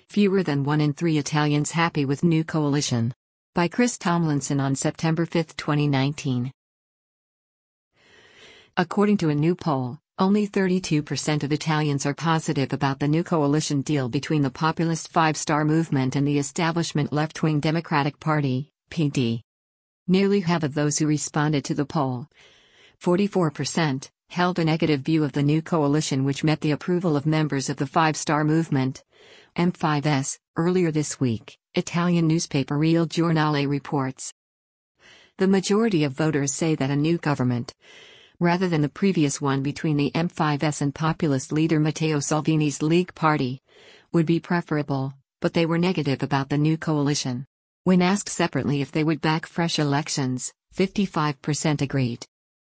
Fewer than 1 in 3 Italians happy with new coalition. By Chris Tomlinson on September 5, 2019. According to a new poll, only 32% of Italians are positive about the new coalition deal between the populist Five Star Movement and the establishment left-wing Democratic Party, PD. Nearly half of those who responded to the poll, 44%, held a negative view of the new coalition, which met the approval of members of the Five Star Movement, M5S, earlier this week, Italian newspaper Il Giornale reports. The majority of voters say that a new government, rather than the previous one between the M5S and populist leader Matteo Salvini's League Party, would be preferable, but they were negative about the new coalition. When asked separately if they would back fresh elections, 55% agreed.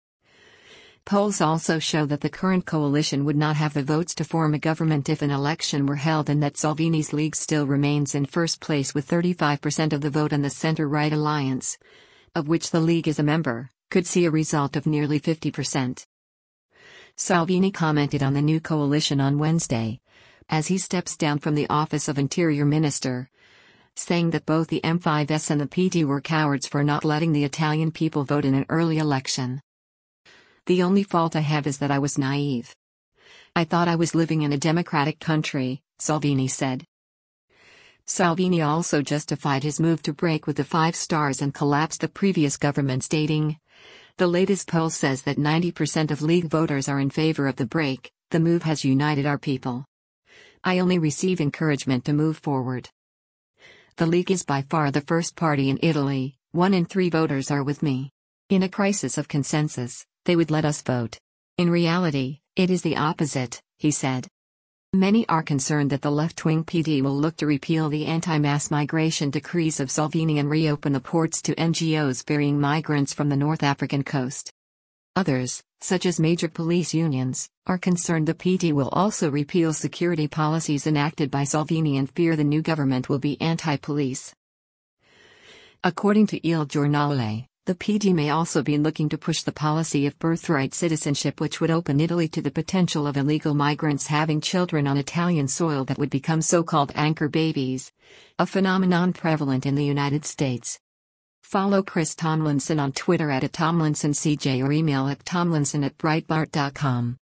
Polls also show that the current coalition would not have the votes to form a government if an election were held, and that Salvini's League still remains in first place with 35% of the vote, and the Centre-Right Alliance, of which the League is a member, could see a result of nearly 50%. Salvini commented on the new coalition on Wednesday, as he steps down from the office of Interior Minister, saying that both the M5S and the PD were cowards for not letting the Italian people vote in an early election. "The only fault I have is that I was naive. I thought I was living in a democratic country," Salvini said. Salvini also justified his move to break with the Five Stars and collapse the previous government, stating, "The latest poll says that 90% of League voters are in favor of the break. The move has united our people. I only receive encouragement to move forward. The League is by far the first party in Italy. 1 in 3 voters are with me. In a crisis of consensus, they would let us vote. In reality, it is the opposite," he said. Many are concerned that the left-wing PD will look to repeal the anti-mass migration decrees of Salvini and reopen the ports to NGOs ferrying migrants from the North African coast. Others, such as major police unions, are concerned the PD will also repeal security policies enacted by Salvini and fear the new government will be anti-police. According to Il Giornale, the PD may also be looking to push the policy of birthright citizenship, which would open Italy to the potential of illegal migrants having children on Italian soil that would become so-called anchor babies, a phenomenon prevalent in the United States. Follow Chris Tomlinson on Twitter @TomlinsonCJ or email at tomlinson@breitbart.com.